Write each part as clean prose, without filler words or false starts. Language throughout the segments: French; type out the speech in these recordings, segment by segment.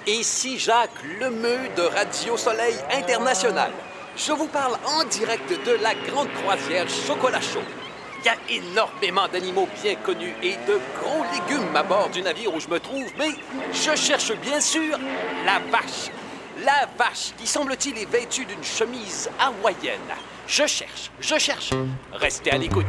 Ici Jacques Lemeu de Radio Soleil International. Je vous parle en direct de la grande croisière Chocolat Chaud. Il y a énormément d'animaux bien connus et de gros légumes à bord du navire où je me trouve, mais je cherche bien sûr la vache. La vache qui, semble-t-il, est vêtue d'une chemise hawaïenne. Je cherche. Restez à l'écoute.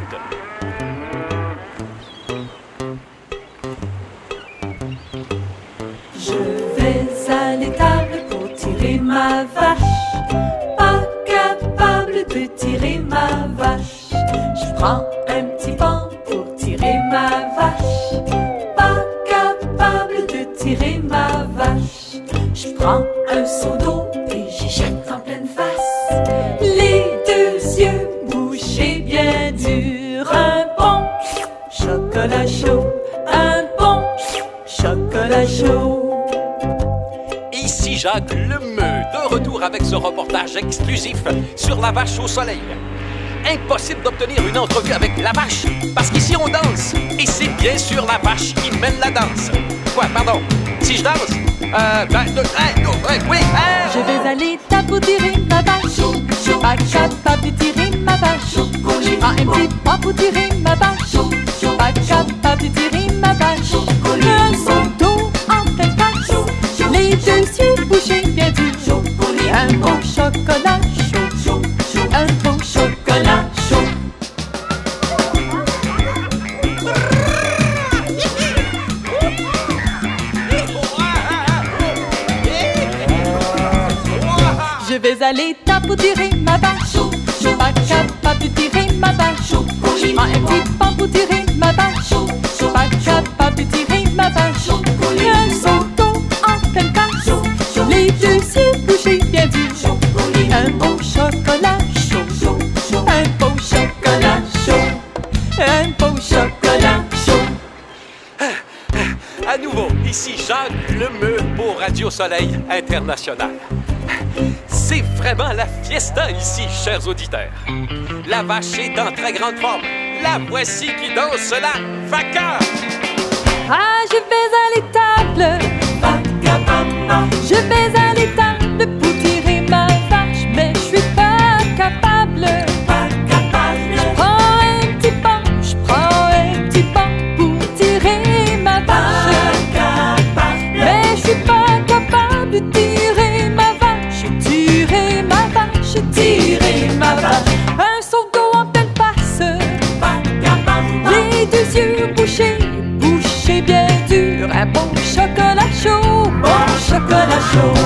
Je vais à l'étable pour tirer ma vache. Pas capable de tirer ma vache. Je prends un petit pan pour tirer ma vache. Pas capable de tirer ma vache. Je prends un seau d'eau et j'y jette en pleine face. Les deux yeux bouchés bien durs. Un bon chocolat chaud. Un bon chocolat chaud. Ici Jacques Lemeu, de retour avec ce reportage exclusif sur la vache au soleil. Impossible d'obtenir une entrevue avec la vache, parce qu'ici on danse, et c'est bien sûr la vache qui mène la danse. Quoi, pardon? Si je danse? Oui, Je vais à l'étable pour tirer ma vache. Pas capable de tirer ma vache. Je prends un petit pan pour tirer ma vache. Pas capable de tirer ma vache. Un seau d'eau en pleine face. Les deux yeux bouchés bien durs. Un bon chocolat chaud. Un bon chocolat chaud. Je vais à l'étable pour tirer ma vache. Pas capable de tirer ma vache. Je prends un petit pan pour tirer ma vache. Pas capable de tirer ma vache. Un seau d'eau en pleine face. Les deux yeux bouchés bien durs. Un bon chocolat chaud. Un bon chocolat chaud. Un bon chocolat chaud. à nouveau, ici Jacques Lemeu pour Radio Soleil International. C'est vraiment la fiesta ici, chers auditeurs. La vache est en très grande forme. La voici qui danse la vaca. Ah, je vais à l'étable. Je vais à l'étable pour tirer ma vache, mais je suis pas capable. Je prends un petit pan pour tirer ma vache. Mais je suis pas capable de tirer ma vache. Tirer ma vache. Un seau d'eau en pleine face. Les deux yeux bouchés bien durs. Un bon chocolat chaud. Bon chocolat chaud.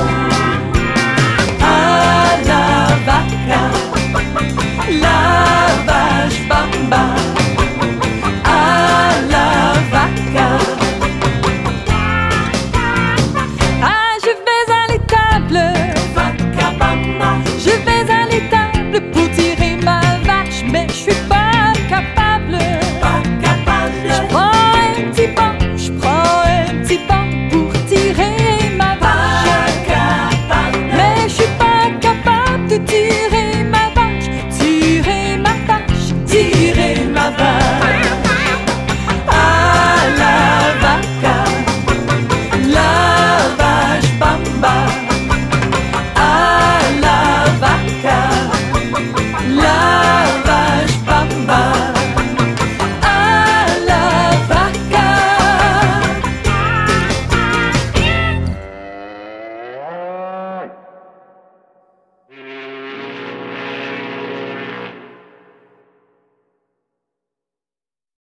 À la vaca, la vache bamba. À la vaca. Ah, je vais à l'étable. Je vais à l'étable pour tirer ma vache, mais je suis pas capable. Je prends un petit pan pour tirer ma vache. Mais je suis pas capable de tirer